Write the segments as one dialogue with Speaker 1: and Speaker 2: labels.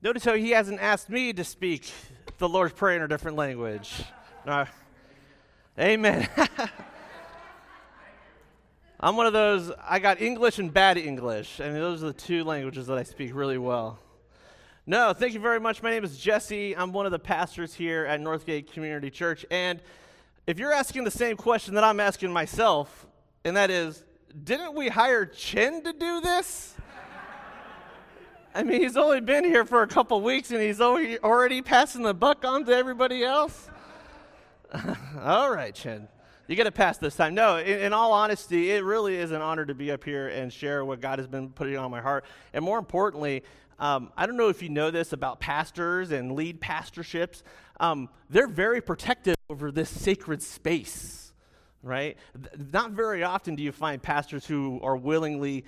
Speaker 1: Notice how he hasn't asked me to speak the Lord's Prayer in a different language. Amen. I'm one of those, I got English and bad English. I mean, those are the two languages that I speak really well. No, thank you very much. My name is Jesse. I'm one of the pastors here at Northgate Community Church. And if you're asking the same question that I'm asking myself, and that is, didn't we hire Chin to do this? I mean, he's only been here for a couple weeks, and he's already passing the buck on to everybody else? All right, Chin. You get a pass this time. No, in all honesty, it really is an honor to be up here and share what God has been putting on my heart. And more importantly, I don't know if you know this about pastors and lead pastorships. They're very protective over this sacred space, right? Not very often do you find pastors who are willingly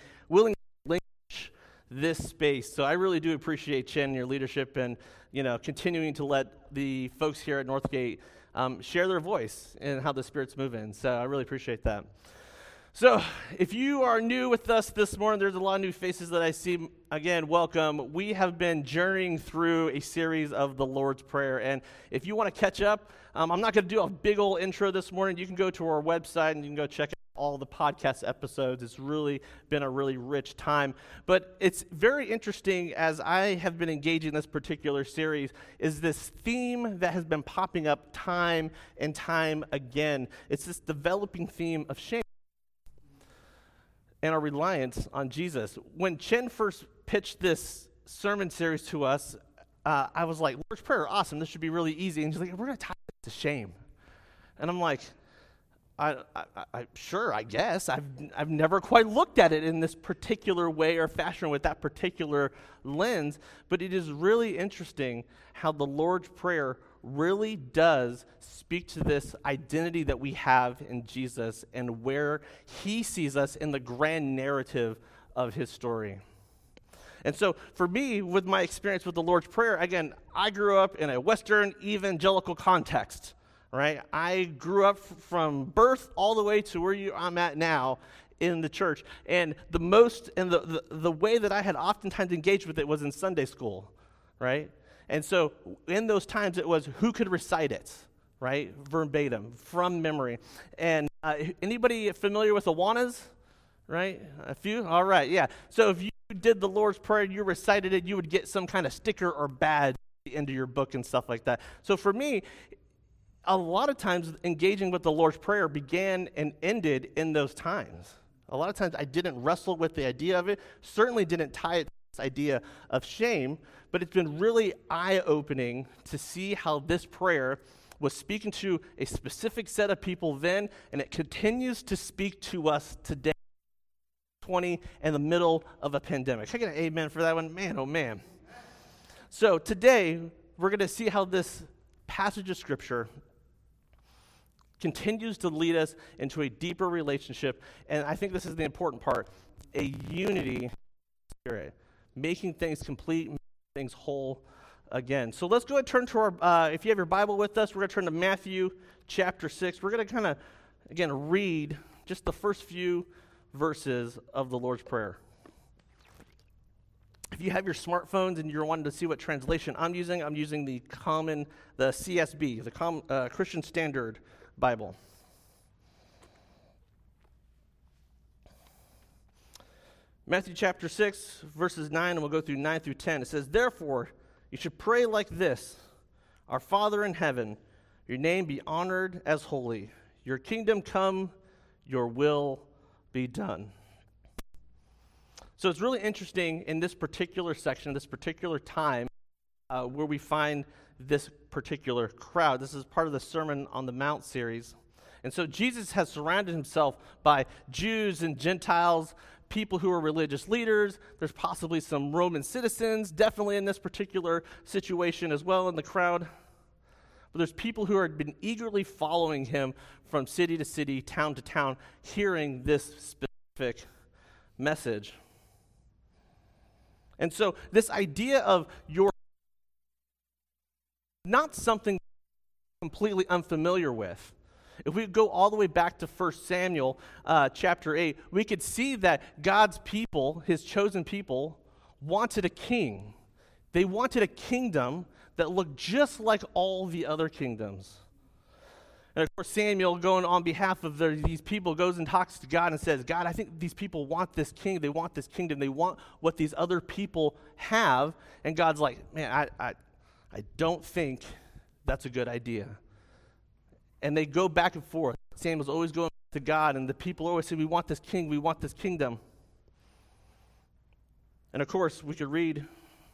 Speaker 1: this space. So I really do appreciate Chen and your leadership and, continuing to let the folks here at Northgate share their voice and how the Spirit's moving. So I really appreciate that. So if you are new with us this morning, there's a lot of new faces that I see. Again, welcome. We have been journeying through a series of the Lord's Prayer. And if you want to catch up, I'm not going to do a big old intro this morning. You can go to our website and you can go check out all the podcast episodes. It's really been a really rich time. But it's very interesting as I have been engaging this particular series is this theme that has been popping up time and time again. It's this developing theme of shame and our reliance on Jesus. When Chen first pitched this sermon series to us, I was like, Lord's Prayer, awesome. This should be really easy. And he's like, we're going to tie it to shame. And I'm like, sure, I guess. I've never quite looked at it in this particular way or fashion with that particular lens, but it is really interesting how the Lord's Prayer really does speak to this identity that we have in Jesus and where he sees us in the grand narrative of his story. And so for me, with my experience with the Lord's Prayer, again, I grew up in a Western evangelical context. Right? I grew up from birth all the way to where I'm at now in the church. And the way that I had oftentimes engaged with it was in Sunday school, right? And so in those times it was who could recite it, right? Verbatim, from memory. And anybody familiar with Awanas, right? A few? All right, yeah. So if you did the Lord's Prayer and you recited it, you would get some kind of sticker or badge into your book and stuff like that. So for me, a lot of times engaging with the Lord's Prayer began and ended in those times. A lot of times I didn't wrestle with the idea of it, certainly didn't tie it to this idea of shame, but it's been really eye-opening to see how this prayer was speaking to a specific set of people then, and it continues to speak to us today, 20 in the middle of a pandemic. Can I get an amen for that one? Man, oh man. So today, we're going to see how this passage of Scripture continues to lead us into a deeper relationship, and I think this is the important part, a unity spirit, making things complete, making things whole again. So let's go ahead and turn to our, if you have your Bible with us, we're going to turn to Matthew chapter 6. We're going to kind of, again, read just the first few verses of the Lord's Prayer. If you have your smartphones and you're wanting to see what translation I'm using the CSB, the Christian Standard Bible. Matthew chapter 6, verses 9, and we'll go through 9 through 10. It says, "Therefore, you should pray like this, Our Father in heaven, your name be honored as holy. Your kingdom come, your will be done." So it's really interesting in this particular section, this particular time, where we find this particular crowd. This is part of the Sermon on the Mount series. And so Jesus has surrounded himself by Jews and Gentiles, people who are religious leaders. There's possibly some Roman citizens, definitely in this particular situation as well in the crowd. But there's people who have been eagerly following him from city to city, town to town, hearing this specific message. And so this idea of your not something completely unfamiliar with. If we go all the way back to 1 Samuel chapter 8, we could see that God's people, his chosen people, wanted a king. They wanted a kingdom that looked just like all the other kingdoms. And of course, Samuel, going on behalf of these people, goes and talks to God and says, God, I think these people want this king. They want this kingdom. They want what these other people have. And God's like, man, I don't think that's a good idea. And they go back and forth. Samuel's always going to God, and the people always say, we want this king. We want this kingdom. And of course, we could read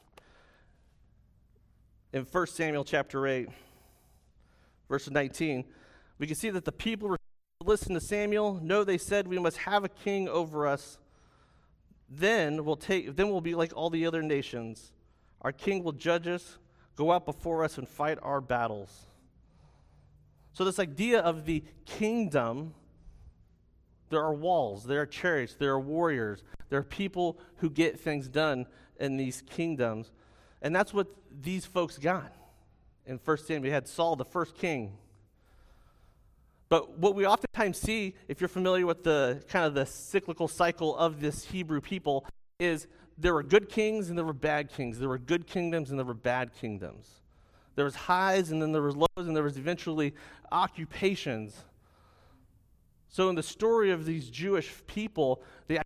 Speaker 1: in 1 Samuel chapter 8, verse 19, we can see that the people listened to Samuel. No, they said, we must have a king over us. Then we'll be like all the other nations. Our king will judge us, go out before us, and fight our battles. So this idea of the kingdom, there are walls, there are chariots, there are warriors, there are people who get things done in these kingdoms. And that's what these folks got. In 1 Samuel, we had Saul, the first king. But what we oftentimes see, if you're familiar with the kind of the cyclical cycle of this Hebrew people, is there were good kings and there were bad kings. There were good kingdoms and there were bad kingdoms. There was highs and then there was lows and there was eventually occupations. So in the story of these Jewish people,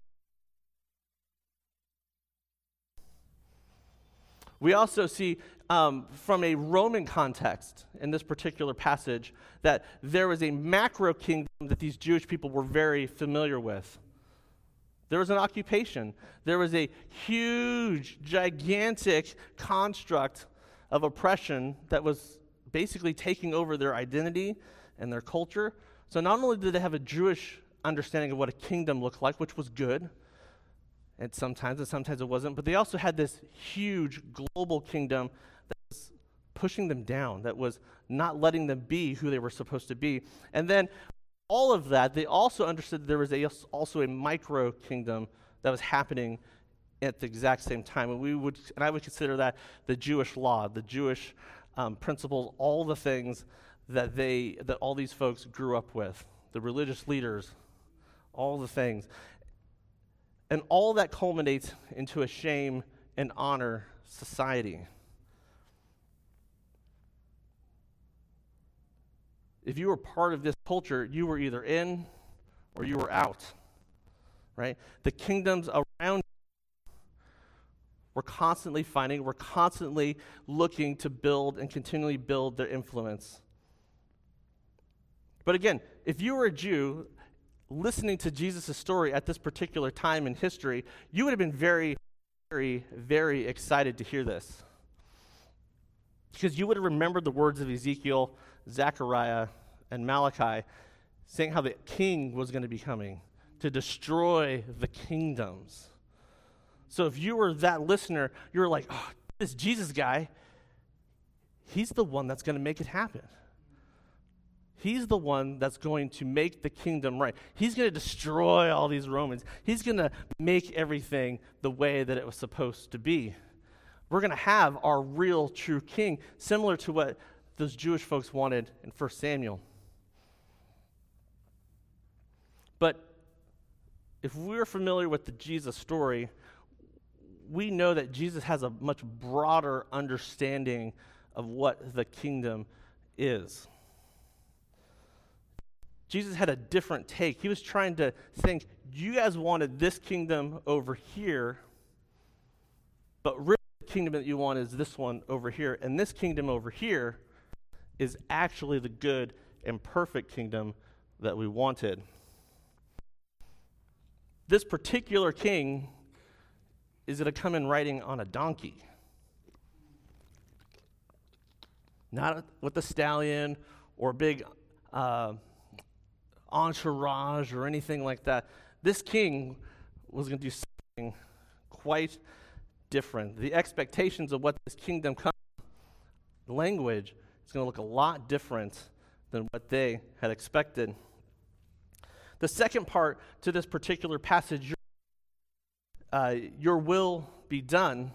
Speaker 1: we also see from a Roman context in this particular passage that there was a macro kingdom that these Jewish people were very familiar with. There was an occupation. There was a huge, gigantic construct of oppression that was basically taking over their identity and their culture. So not only did they have a Jewish understanding of what a kingdom looked like, which was good, and sometimes it wasn't, but they also had this huge global kingdom that was pushing them down, that was not letting them be who they were supposed to be. And then all of that, they also understood there was also a micro kingdom that was happening at the exact same time. And I would consider that the Jewish law, the Jewish principles, all the things that all these folks grew up with, the religious leaders, all the things. And all that culminates into a shame and honor society. If you were part of this culture, you were either in or you were out, right? The kingdoms around were constantly fighting, were constantly looking to build and continually build their influence. But again, if you were a Jew listening to Jesus' story at this particular time in history, you would have been very, very, very excited to hear this. Because you would have remembered the words of Ezekiel, Zechariah, and Malachi saying how the king was going to be coming to destroy the kingdoms. So if you were that listener, you were like, oh, this Jesus guy, he's the one that's going to make it happen. He's the one that's going to make the kingdom right. He's going to destroy all these Romans. He's going to make everything the way that it was supposed to be. We're going to have our real, true king, similar to what those Jewish folks wanted in 1 Samuel. But if we're familiar with the Jesus story, we know that Jesus has a much broader understanding of what the kingdom is. Jesus had a different take. He was trying to think, you guys wanted this kingdom over here, but really the kingdom that you want is this one over here. And this kingdom over here is actually the good and perfect kingdom that we wanted. This particular king is going to come in riding on a donkey. Not with a stallion or a big entourage or anything like that. This king was going to do something quite different. The expectations of what this kingdom comes, the language, is going to look a lot different than what they had expected. The second part to this particular passage, your will be done.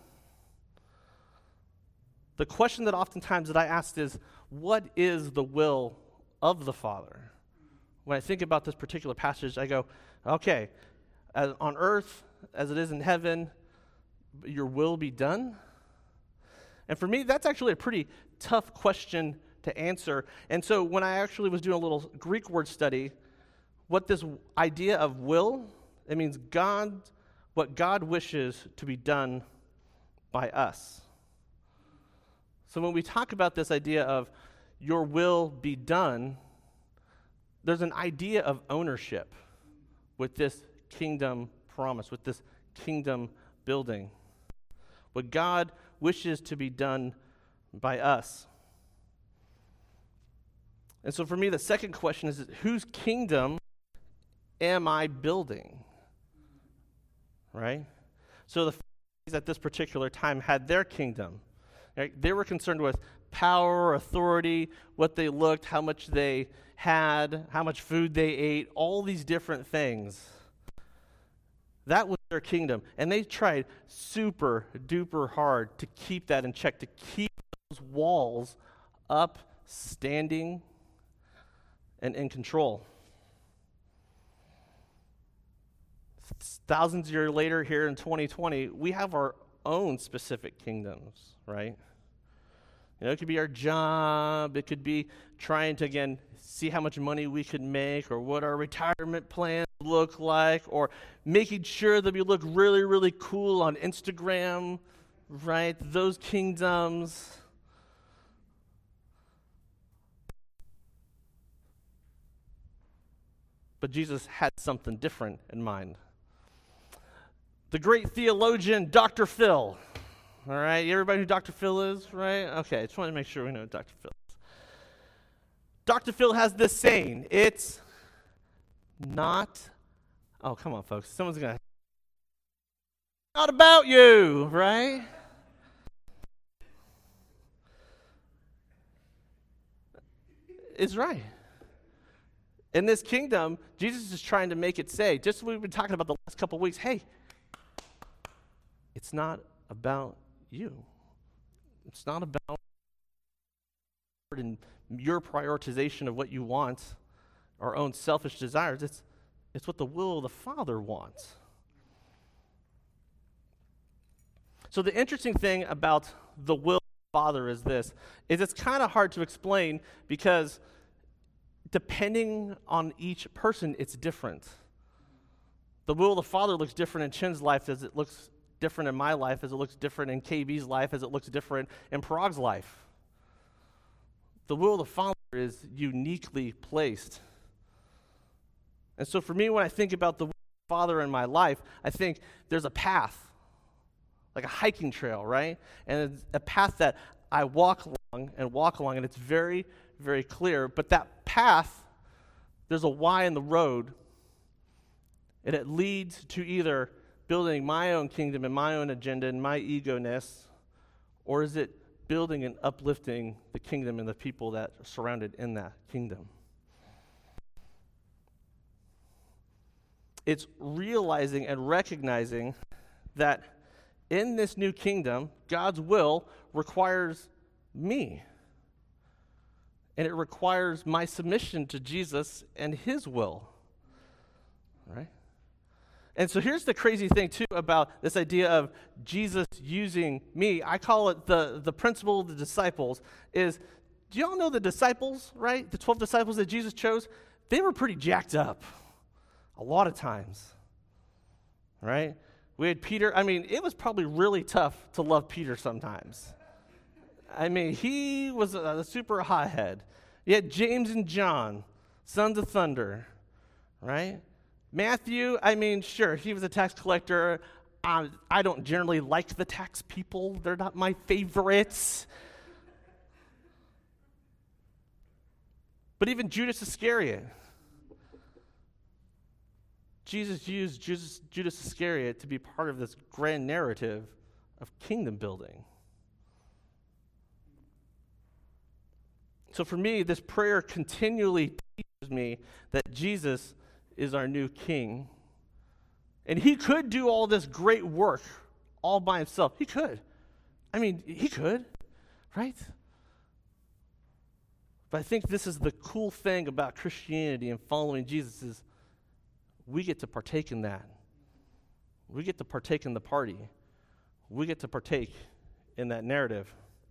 Speaker 1: The question that oftentimes that I asked is, what is the will of the Father? When I think about this particular passage, I go, okay, on earth as it is in heaven, your will be done. And for me, that's actually a pretty tough question to answer. And so when I actually was doing a little Greek word study, what this idea of will, it means what God wishes to be done by us. So when we talk about this idea of your will be done, there's an idea of ownership with this kingdom promise, with this kingdom building. What God wishes to be done by us. And so for me, the second question is, whose kingdom am I building? Right? So the Pharisees at this particular time had their kingdom. Right? They were concerned with power, authority, what they looked, how much they had, how much food they ate, all these different things. That was their kingdom. And they tried super duper hard to keep that in check, to keep those walls up, standing, and in control. Thousands of years later, here in 2020, we have our own specific kingdoms, right? It could be our job. It could be trying to, again, see how much money we could make, or what our retirement plans look like, or making sure that we look really, really cool on Instagram, right? Those kingdoms. But Jesus had something different in mind. The great theologian, Dr. Phil. All right, everybody know who Dr. Phil is, right? Okay, I just want to make sure we know who Dr. Phil is. Dr. Phil has this saying, it's not, oh, come on, folks. Someone's going to, not about you, right? It's right. In this kingdom, Jesus is trying to make it say, just what we've been talking about the last couple of weeks, hey, it's not about you. It's not about your prioritization of what you want, our own selfish desires. It's what the will of the Father wants. So the interesting thing about the will of the Father is it's kind of hard to explain because depending on each person, it's different. The will of the Father looks different in Chin's life as it looks different in my life, as it looks different in KB's life, as it looks different in Parag's life. The will of the Father is uniquely placed. And so for me, when I think about the will of the Father in my life, I think there's a path, like a hiking trail, right? And it's a path that I walk along, and it's very, very clear. But that path, there's a Y in the road, and it leads to either building my own kingdom and my own agenda and my ego-ness, or is it building and uplifting the kingdom and the people that are surrounded in that kingdom? It's realizing and recognizing that in this new kingdom, God's will requires me. And it requires my submission to Jesus and his will. Right? And so here's the crazy thing, too, about this idea of Jesus using me. I call it the principle of the disciples. Do y'all know the disciples, right? The 12 disciples that Jesus chose? They were pretty jacked up a lot of times, right? We had Peter. I mean, it was probably really tough to love Peter sometimes. I mean, he was a super hothead. You had James and John, sons of thunder, right? Matthew, I mean, sure, he was a tax collector. I don't generally like the tax people. They're not my favorites. But even Judas Iscariot. Jesus used Judas Iscariot to be part of this grand narrative of kingdom building. So for me, this prayer continually teaches me that Jesus is our new king. And he could do all this great work all by himself. He could. I mean, he could, right? But I think this is the cool thing about Christianity and following Jesus is we get to partake in that. We get to partake in the party. We get to partake in that narrative.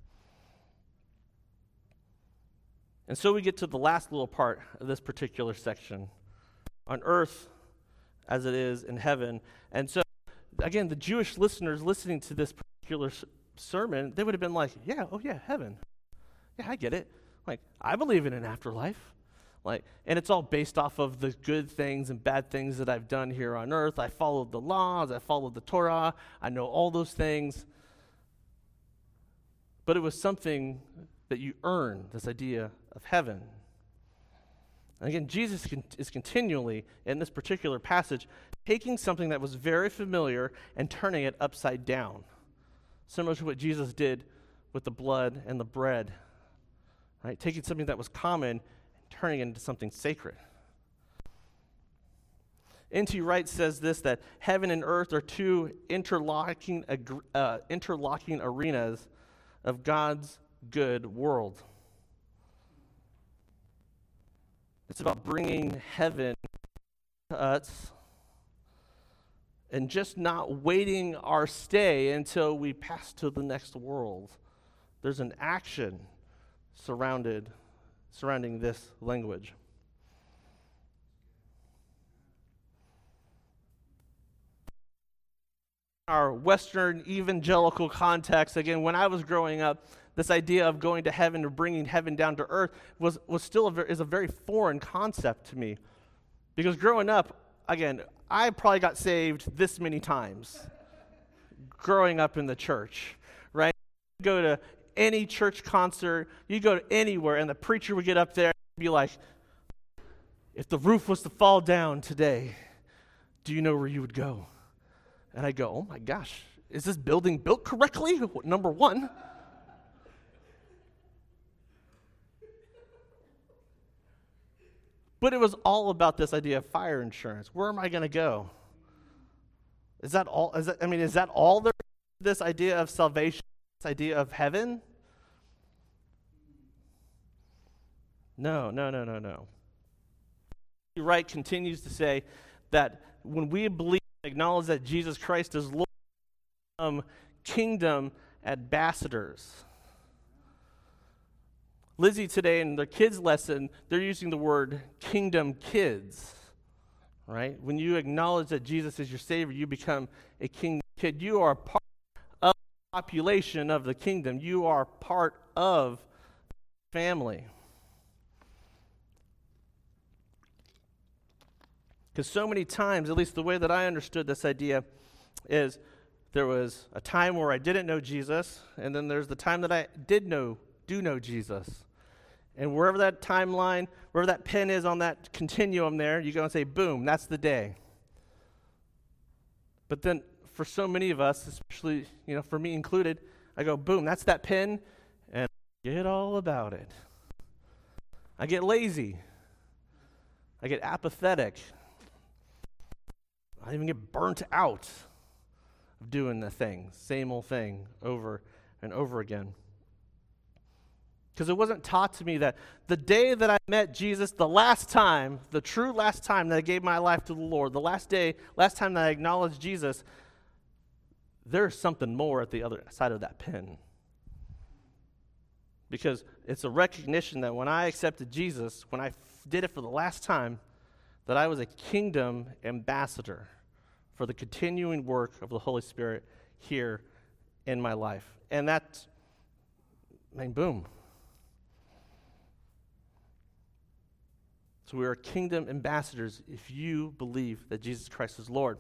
Speaker 1: And so we get to the last little part of this particular section. On earth as it is in heaven. And so, again, the Jewish listeners listening to this particular sermon, they would have been like, yeah, oh yeah, heaven. Yeah, I get it. Like, I believe in an afterlife. Like, and it's all based off of the good things and bad things that I've done here on earth. I followed the laws, I followed the Torah, I know all those things. But it was something that you earn, this idea of heaven. And again, Jesus is continually, in this particular passage, taking something that was very familiar and turning it upside down, similar to what Jesus did with the blood and the bread, right? Taking something that was common and turning it into something sacred. N.T. Wright says this, that heaven and earth are two interlocking arenas of God's good world. It's about bringing heaven to us and just not waiting our stay until we pass to the next world. There's an action surrounding this language. Our Western evangelical context, again, when I was growing up, this idea of going to heaven or bringing heaven down to earth was still is a very foreign concept to me. Because growing up, again, I probably got saved this many times growing up in the church, right? You go to any church concert, you go to anywhere, and the preacher would get up there and be like, if the roof was to fall down today, do you know where you would go? And I go, oh my gosh, is this building built correctly? Number one. But it was all about this idea of fire insurance. Where am I going to go? Is that all? Is that all there is? This idea of salvation, this idea of heaven? No. Wright continues to say that when we believe and acknowledge that Jesus Christ is Lord, we become kingdom ambassadors. Lizzie today in their kids lesson, they're using the word kingdom kids, right? When you acknowledge that Jesus is your Savior, you become a kingdom kid. You are part of the population of the kingdom. You are part of the family. Because so many times, at least the way that I understood this idea, is there was a time where I didn't know Jesus, and then there's the time that I do know Jesus. And wherever that timeline, wherever that pin is on that continuum there, you go and say, boom, that's the day. But then for so many of us, especially, for me included, I go, boom, that's that pin, and I get all about it. I get lazy. I get apathetic. I even get burnt out of doing the thing, same old thing, over and over again. Because it wasn't taught to me that the day that I met Jesus, the true last time that I gave my life to the Lord, the last time that I acknowledged Jesus, there's something more at the other side of that pin. Because it's a recognition that when I accepted Jesus, when I did it for the last time, that I was a kingdom ambassador for the continuing work of the Holy Spirit here in my life. And that's, boom. So we are kingdom ambassadors if you believe that Jesus Christ is Lord.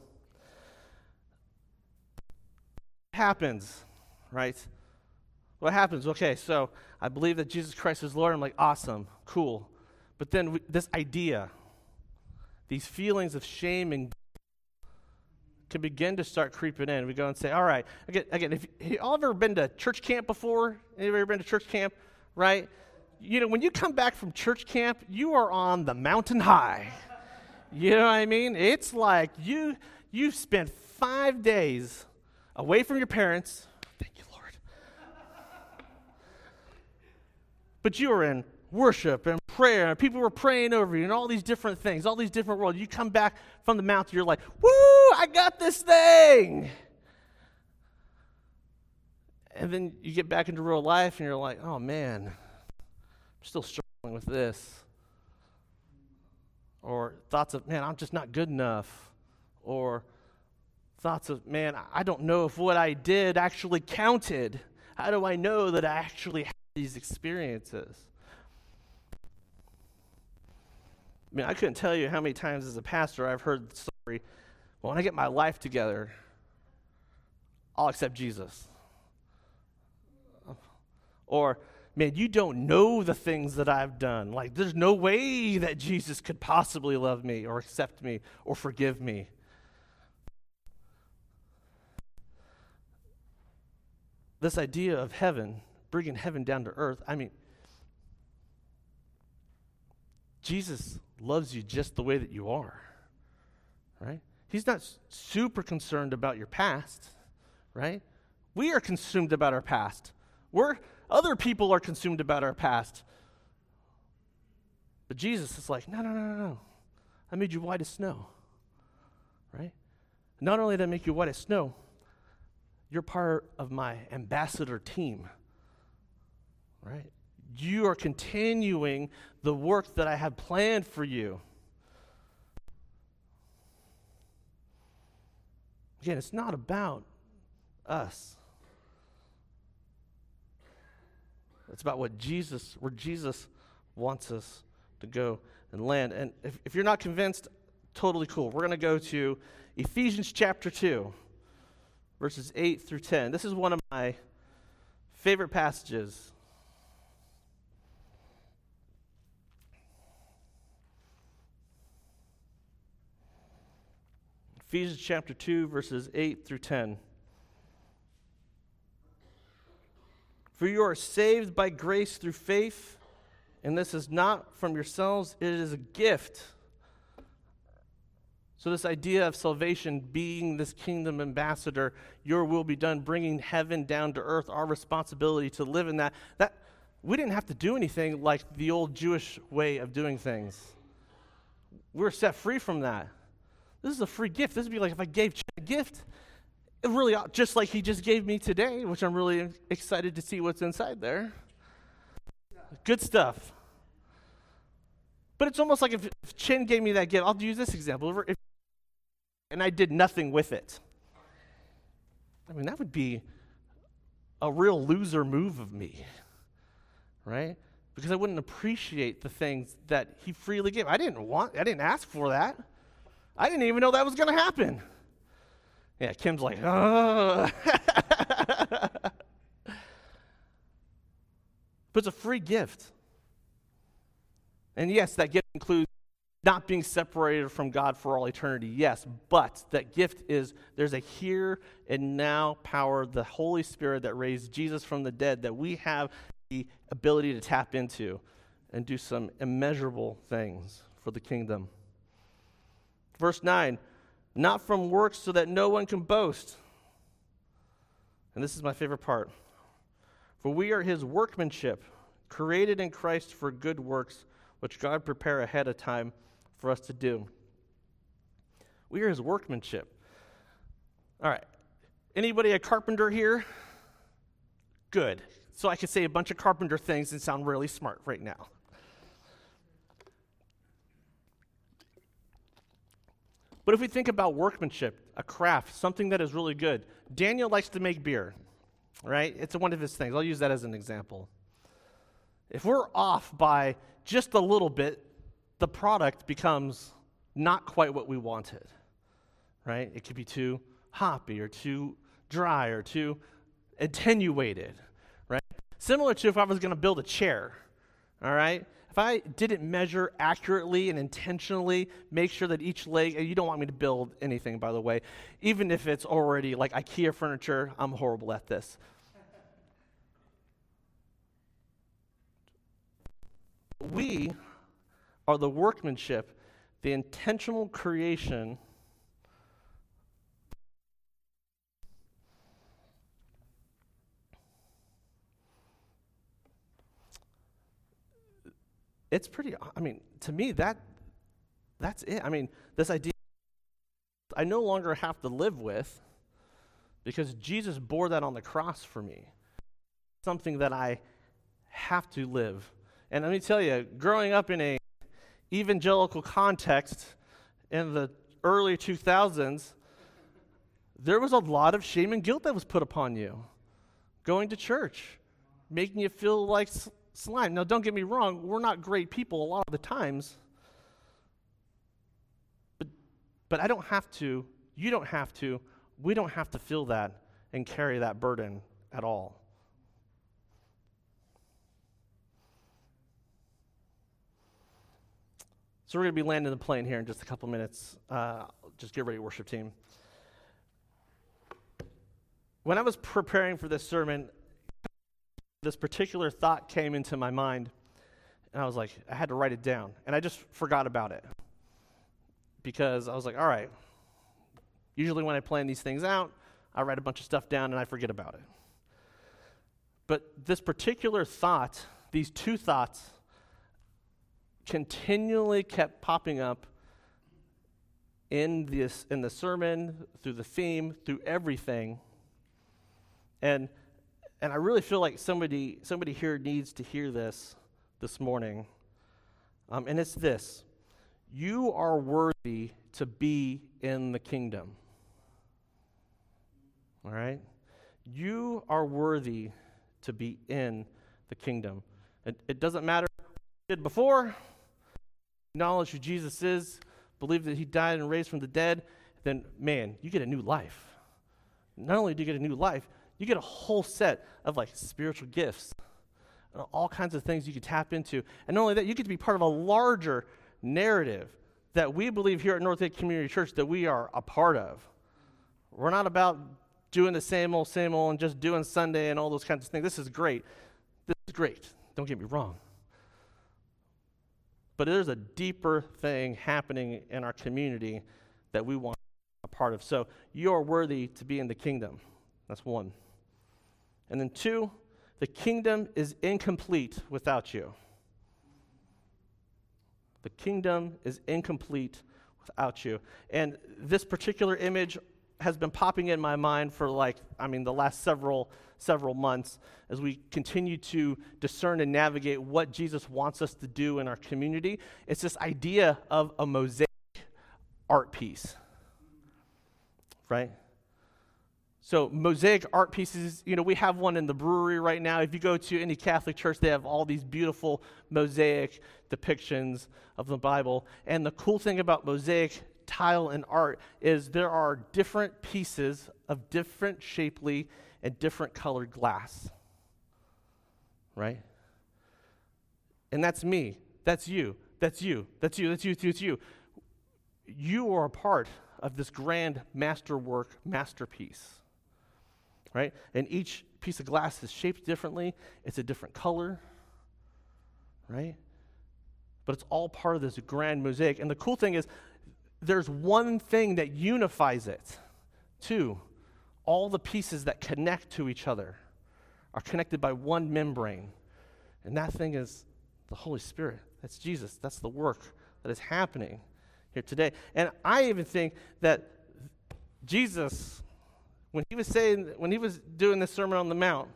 Speaker 1: What happens, right? What happens? Okay, so I believe that Jesus Christ is Lord. I'm like, awesome, cool. But then this idea, these feelings of shame and guilt can begin to start creeping in. We go and say, all right, again, if y'all ever been to church camp before? Anybody ever been to church camp, right? When you come back from church camp, you are on the mountain high. You know what I mean? It's like you spent 5 days away from your parents. Thank you, Lord. But you were in worship and prayer, and people were praying over you, and all these different things, all these different worlds. You come back from the mountain, you're like, woo, I got this thing. And then you get back into real life, and you're like, oh, man. Still struggling with this. Or thoughts of, man, I'm just not good enough. Or thoughts of, man, I don't know if what I did actually counted. How do I know that I actually had these experiences? I mean, I couldn't tell you how many times as a pastor I've heard the story, well, when I get my life together, I'll accept Jesus. Or, man, you don't know the things that I've done. Like, there's no way that Jesus could possibly love me or accept me or forgive me. This idea of heaven, bringing heaven down to earth, I mean, Jesus loves you just the way that you are, right? He's not super concerned about your past, right? We are consumed about our past. Other people are consumed about our past. But Jesus is like, no. I made you white as snow, right? Not only did I make you white as snow, you're part of my ambassador team, right? You are continuing the work that I have planned for you. Again, it's not about us. It's about where Jesus wants us to go and land. And if you're not convinced, totally cool. We're going to go to Ephesians chapter 2, verses 8 through 10. This is one of my favorite passages. Ephesians chapter 2, verses 8 through 10. For you are saved by grace through faith, and this is not from yourselves, it is a gift. So this idea of salvation being this kingdom ambassador, your will be done, bringing heaven down to earth, our responsibility to live in that we didn't have to do anything like the old Jewish way of doing things. We're set free from that. This is a free gift. This would be like if I gave Chad a gift, it really, just like he just gave me today, which I'm really excited to see what's inside there. Good stuff. But it's almost like if Chin gave me that gift, I'll use this example, and I did nothing with it. I mean, that would be a real loser move of me, right? Because I wouldn't appreciate the things that he freely gave. I didn't ask for that. I didn't even know that was going to happen. Yeah, Kim's like, oh. But it's a free gift. And yes, that gift includes not being separated from God for all eternity, yes, but that gift is, there's a here and now power, the Holy Spirit that raised Jesus from the dead, that we have the ability to tap into and do some immeasurable things for the kingdom. Verse 9, not from works so that no one can boast. And this is my favorite part. For we are his workmanship, created in Christ for good works, which God prepared ahead of time for us to do. We are his workmanship. All right. Anybody a carpenter here? Good. So I can say a bunch of carpenter things and sound really smart right now. But if we think about workmanship, a craft, something that is really good, Daniel likes to make beer, right? It's one of his things. I'll use that as an example. If we're off by just a little bit, the product becomes not quite what we wanted, right? It could be too hoppy or too dry or too attenuated, right? Similar to if I was going to build a chair, all right? If I didn't measure accurately and intentionally make sure that each leg, you don't want me to build anything, by the way, even if it's already like IKEA furniture, I'm horrible at this. We are the workmanship, the intentional creation it's pretty, I mean, to me, that's it. I mean, this idea I no longer have to live with because Jesus bore that on the cross for me. Something that I have to live And let me tell you, growing up in a evangelical context in the early 2000s, there was a lot of shame and guilt that was put upon you. Going to church, making you feel like slime. Now, don't get me wrong, we're not great people a lot of the times. But I don't have to, you don't have to, we don't have to feel that and carry that burden at all. So we're going to be landing the plane here in just a couple minutes. Just get ready, worship team. When I was preparing for this sermon, this particular thought came into my mind, and I was like, I had to write it down, and I just forgot about it. Because I was like, all right, usually when I plan these things out, I write a bunch of stuff down and I forget about it. But this particular thought, these two thoughts, continually kept popping up in the sermon, through the theme, through everything. And I really feel like somebody here needs to hear this morning. And it's this. You are worthy to be in the kingdom. All right? You are worthy to be in the kingdom. It doesn't matter what you did before. Acknowledge who Jesus is. Believe that he died and raised from the dead. Then, man, you get a new life. Not only do you get a new life, you get a whole set of like spiritual gifts. All kinds of things you can tap into. And not only that, you get to be part of a larger narrative that we believe here at Northgate Community Church that we are a part of. We're not about doing the same old, and just doing Sunday and all those kinds of things. This is great. Don't get me wrong. But there's a deeper thing happening in our community that we want to be a part of. So you are worthy to be in the kingdom. That's one. And then two, the kingdom is incomplete without you. The kingdom is incomplete without you. And this particular image has been popping in my mind for the last several months as we continue to discern and navigate what Jesus wants us to do in our community. It's this idea of a mosaic art piece, right? So mosaic art pieces, we have one in the brewery right now. If you go to any Catholic church, they have all these beautiful mosaic depictions of the Bible. And the cool thing about mosaic tile and art is there are different pieces of different shapely and different colored glass, right? And that's me. That's you. That's you. That's you. That's you. That's you. You are a part of this grand masterpiece. Right? And each piece of glass is shaped differently. It's a different color, right? But it's all part of this grand mosaic. And the cool thing is there's one thing that unifies it. Two, all the pieces that connect to each other are connected by one membrane. And that thing is the Holy Spirit. That's Jesus. That's the work that is happening here today. And I even think that Jesus, when he was doing this Sermon on the Mount,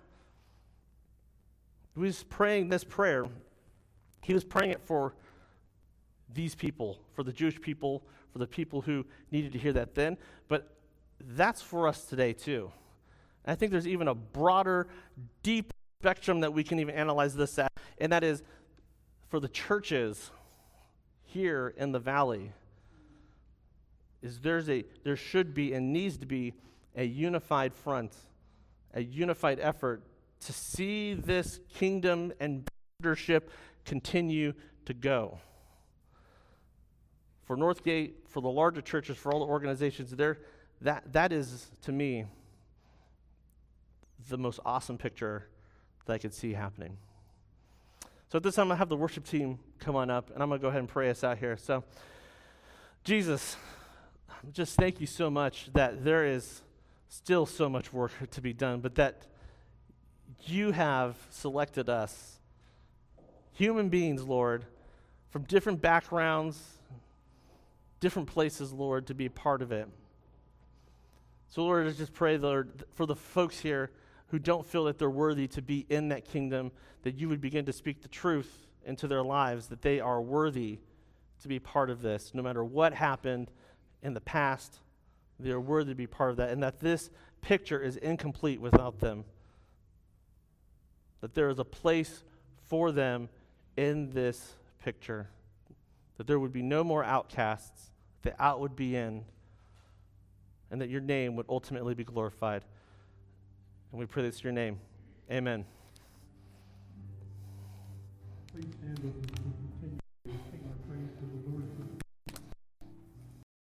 Speaker 1: he was praying this prayer. He was praying it for these people, for the Jewish people, for the people who needed to hear that then. But that's for us today too. And I think there's even a broader, deep spectrum that we can even analyze this at, and that is for the churches here in the valley. There should be and needs to be a unified front, a unified effort to see this kingdom and leadership continue to go. For Northgate, for the larger churches, for all the organizations, that is, to me, the most awesome picture that I could see happening. So at this time, I'm going to have the worship team come on up, and I'm going to go ahead and pray us out here. So, Jesus, just thank you so much that there is still so much work to be done, but that you have selected us, human beings, Lord, from different backgrounds, different places, Lord, to be a part of it. So, Lord, I just pray, Lord, for the folks here who don't feel that they're worthy to be in that kingdom, that you would begin to speak the truth into their lives, that they are worthy to be part of this. No matter what happened in the past, they are worthy to be part of that, and that this picture is incomplete without them. That there is a place for them in this picture. That there would be no more outcasts, that out would be in, and that your name would ultimately be glorified. And we pray this in your name. Amen.
Speaker 2: Please stand with me.